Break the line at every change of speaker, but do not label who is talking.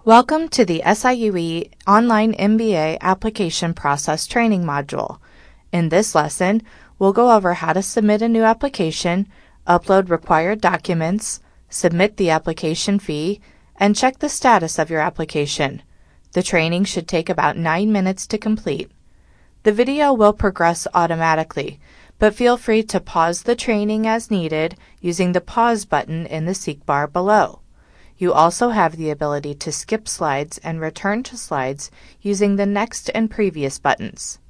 Welcome to the SIUE Online MBA Application Process Training module. In this lesson, we'll go over how to submit a new application, upload required documents, submit the application fee, and check the status of your application. The training should take about 9 minutes to complete. The video will progress automatically, but feel free to pause the training as needed using the pause button in the seek bar below. You also have the ability to skip slides and return to slides using the next and previous buttons.